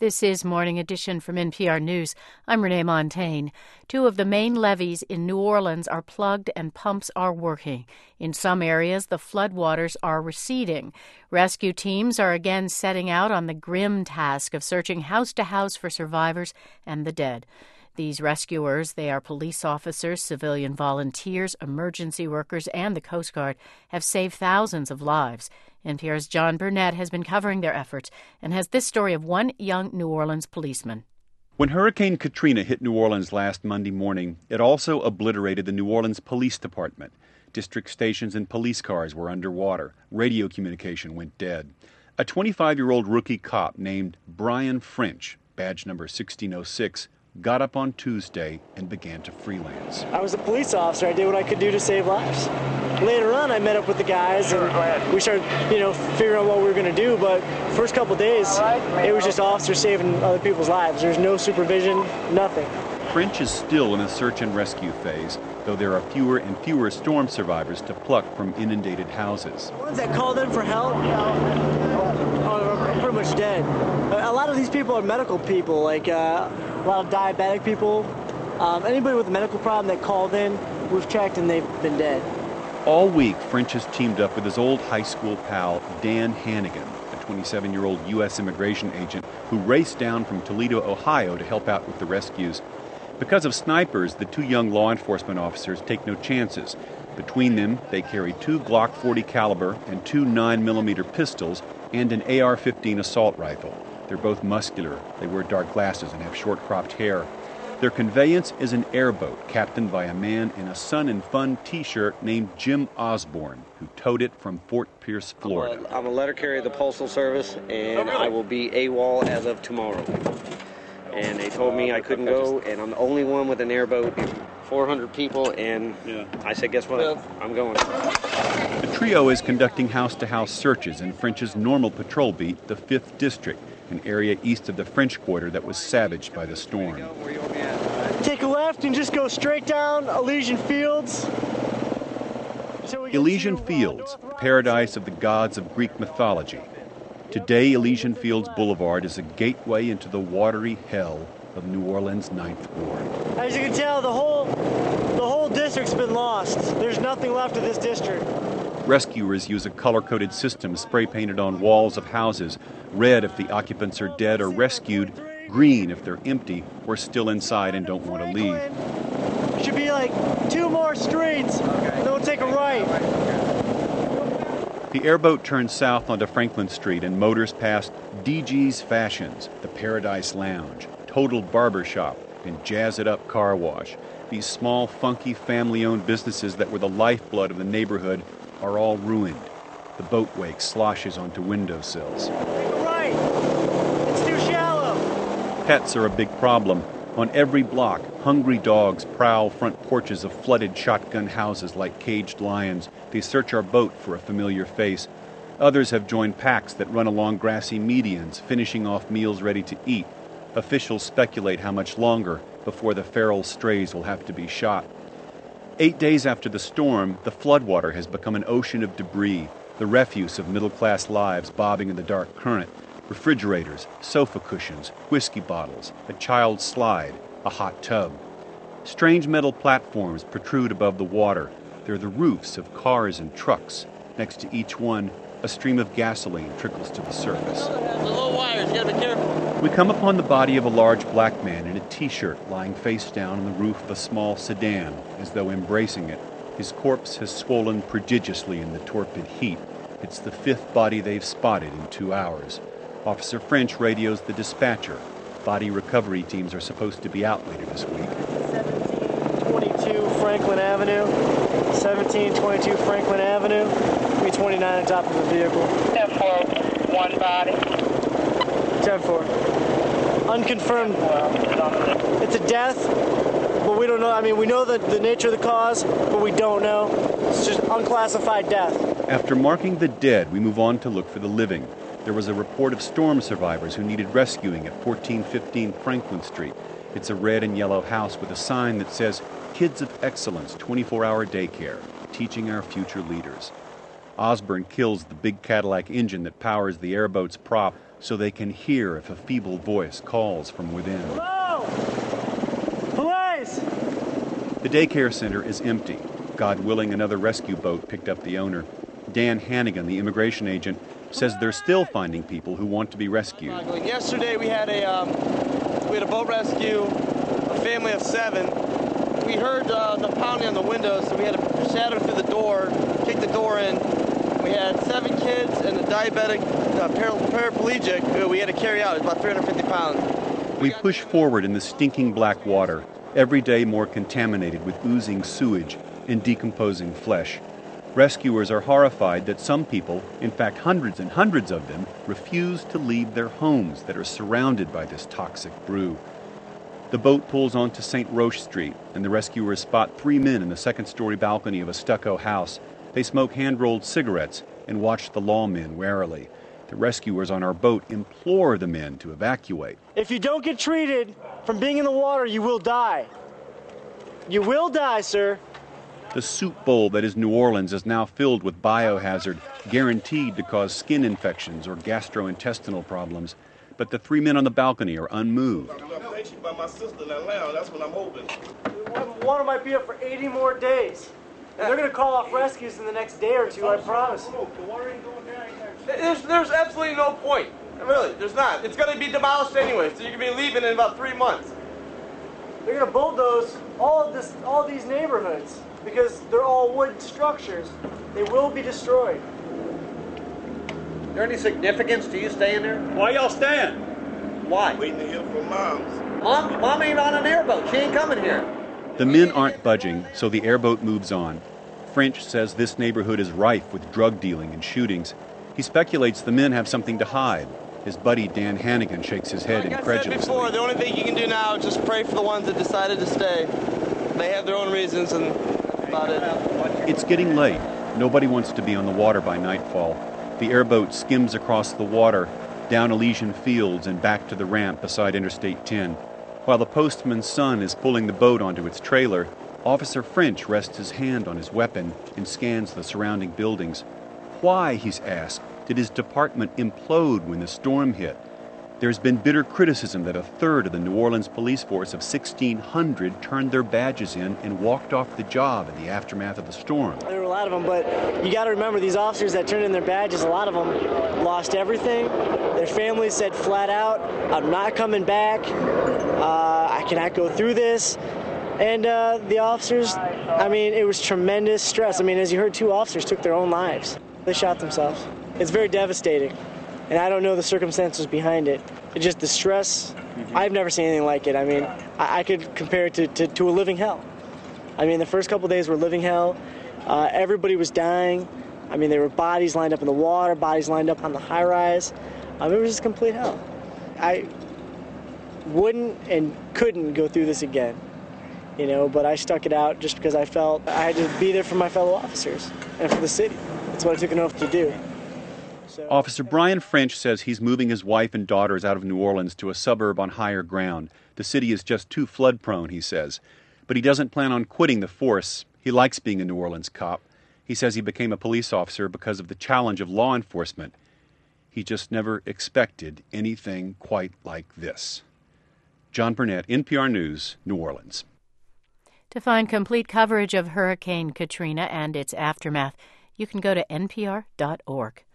This is Morning Edition from NPR News. I'm Renee Montaigne. Two of the main levees in New Orleans are plugged and pumps are working. In some areas, the floodwaters are receding. Rescue teams are again setting out on the grim task of searching house to house for survivors and the dead. These rescuers, they are police officers, civilian volunteers, emergency workers, and the Coast Guard, have saved thousands of lives. NPR's John Burnett has been covering their efforts and has this story of one young New Orleans policeman. When Hurricane Katrina hit New Orleans last Monday morning, it also obliterated the New Orleans Police Department. District stations and police cars were underwater. Radio communication went dead. A 25-year-old rookie cop named Brian French, badge number 1606, got up on Tuesday and began to freelance. I was a police officer. I did what I could do to save lives. Later on, I met up with the guys, and we started, figuring out what we were going to do. But first couple days, it was just officers saving other people's lives. There's no supervision, nothing. French is still in a search and rescue phase, though there are fewer and fewer storm survivors to pluck from inundated houses. The ones that called in for help are pretty much dead. A lot of these people are medical people, like a lot of diabetic people. Anybody with a medical problem that called in, we've checked and they've been dead. All week, French has teamed up with his old high school pal, Dan Hannigan, a 27-year-old U.S. immigration agent who raced down from Toledo, Ohio to help out with the rescues. Because of snipers, the two young law enforcement officers take no chances. Between them, they carry two Glock 40 caliber and two 9mm pistols and an AR-15 assault rifle. They're both muscular. They wear dark glasses and have short-cropped hair. Their conveyance is an airboat captained by a man in a Sun and Fun T-shirt named Jim Osborne, who towed it from Fort Pierce, Florida. I'm a letter carrier of the Postal Service, and I will be AWOL as of tomorrow. And they told me I couldn't go, and I'm the only one with an airboat, 400 people, and I said, guess what? I'm going. The trio is conducting house-to-house searches in French's normal patrol beat, the 5th District, an area east of the French Quarter that was savaged by the storm. Take a left and just go straight down Elysian Fields. Elysian Fields, paradise of the gods of Greek mythology. Today, Elysian Fields Boulevard is a gateway into the watery hell of New Orleans' 9th Ward. As you can tell, the whole district's been lost. There's nothing left of this district. Rescuers use a color-coded system spray-painted on walls of houses, red if the occupants are dead or rescued, green if they're empty or still inside and don't want to leave. Should be like 2 more streets, then we'll take a right. The airboat turns south onto Franklin Street and motors past DG's Fashions, the Paradise Lounge, Total Barbershop, and Jazz It Up Car Wash. These small, funky, family-owned businesses that were the lifeblood of the neighborhood are all ruined. The boat wake sloshes onto windowsills. Right. It's too shallow. Pets are a big problem. On every block, hungry dogs prowl front porches of flooded shotgun houses like caged lions. They search our boat for a familiar face. Others have joined packs that run along grassy medians, finishing off meals ready to eat. Officials speculate how much longer before the feral strays will have to be shot. 8 days after the storm, the floodwater has become an ocean of debris, the refuse of middle-class lives bobbing in the dark current. Refrigerators, sofa cushions, whiskey bottles, a child's slide, a hot tub. Strange metal platforms protrude above the water. They're the roofs of cars and trucks. Next to each one, a stream of gasoline trickles to the surface. The low wires, you gotta be careful. We come upon the body of a large black man in a T-shirt lying face down on the roof of a small sedan, as though embracing it. His corpse has swollen prodigiously in the torpid heat. It's the 5th body they've spotted in 2 hours. Officer French radios the dispatcher. Body recovery teams are supposed to be out later this week. 1722 Franklin Avenue. 1722 Franklin Avenue. 329 on top of the vehicle. 10-4, one body. 10-4. Unconfirmed. It's a death, but we don't know. I mean, we know the nature of the cause, but we don't know. It's just unclassified death. After marking the dead, we move on to look for the living. There was a report of storm survivors who needed rescuing at 1415 Franklin Street. It's a red and yellow house with a sign that says, Kids of Excellence 24-hour daycare, teaching our future leaders. Osborne kills the big Cadillac engine that powers the airboat's prop, so they can hear if a feeble voice calls from within. Hello! Police! The daycare center is empty. God willing, another rescue boat picked up the owner. Dan Hannigan, the immigration agent, says they're still finding people who want to be rescued. Yesterday we had a boat rescue, a family of 7. We heard the pounding on the windows, so we had to shatter through the door, kick the door in. We had 7 kids and a diabetic paraplegic who we had to carry out. It was about 350 pounds. We push forward in the stinking black water, every day more contaminated with oozing sewage and decomposing flesh. Rescuers are horrified that some people, in fact hundreds and hundreds of them, refuse to leave their homes that are surrounded by this toxic brew. The boat pulls onto St. Roche Street, and the rescuers spot 3 men in the second-story balcony of a stucco house. They smoke hand-rolled cigarettes and watch the lawmen warily. The rescuers on our boat implore the men to evacuate. If you don't get treated from being in the water, you will die. You will die, sir. The soup bowl that is New Orleans is now filled with biohazard, guaranteed to cause skin infections or gastrointestinal problems. But the 3 men on the balcony are unmoved. By my sister in Atlanta, that's what I'm hoping. Water might be up for 80 more days. And they're going to call off rescues in the next day or 2, I promise. There's absolutely no point. Really, there's not. It's going to be demolished anyway, so you're going to be leaving in about 3 months. They're going to bulldoze all these neighborhoods because they're all wood structures. They will be destroyed. Is there any significance to you staying there? Why y'all staying? Why? Waiting to hear from Moms. Mom ain't on an airboat. She ain't coming here. The men aren't budging, so the airboat moves on. French says this neighborhood is rife with drug dealing and shootings. He speculates the men have something to hide. His buddy Dan Hannigan shakes his head incredulously. Like I said before, the only thing you can do now is just pray for the ones that decided to stay. They have their own reasons, and that's about it. It's getting late. Nobody wants to be on the water by nightfall. The airboat skims across the water, down Elysian Fields and back to the ramp beside Interstate 10. While the postman's son is pulling the boat onto its trailer, Officer French rests his hand on his weapon and scans the surrounding buildings. Why, he's asked, did his department implode when the storm hit? There's been bitter criticism that a third of the New Orleans police force of 1,600 turned their badges in and walked off the job in the aftermath of the storm. There were a lot of them, but you got to remember these officers that turned in their badges, a lot of them lost everything. Their families said flat out, I'm not coming back. I cannot go through this. And the officers, I mean, it was tremendous stress. I mean, as you heard, 2 officers took their own lives. They shot themselves. It's very devastating. And I don't know the circumstances behind it. It's just the stress. I've never seen anything like it. I mean, I could compare it to a living hell. I mean, the first couple days were living hell. Everybody was dying. I mean, there were bodies lined up in the water, bodies lined up on the high-rise. It was just complete hell. I wouldn't and couldn't go through this again, you know, but I stuck it out just because I felt I had to be there for my fellow officers and for the city. That's what I took an oath to do. So, Officer Brian French says he's moving his wife and daughters out of New Orleans to a suburb on higher ground. The city is just too flood-prone, he says. But he doesn't plan on quitting the force. He likes being a New Orleans cop. He says he became a police officer because of the challenge of law enforcement. He just never expected anything quite like this. John Burnett, NPR News, New Orleans. To find complete coverage of Hurricane Katrina and its aftermath, you can go to npr.org.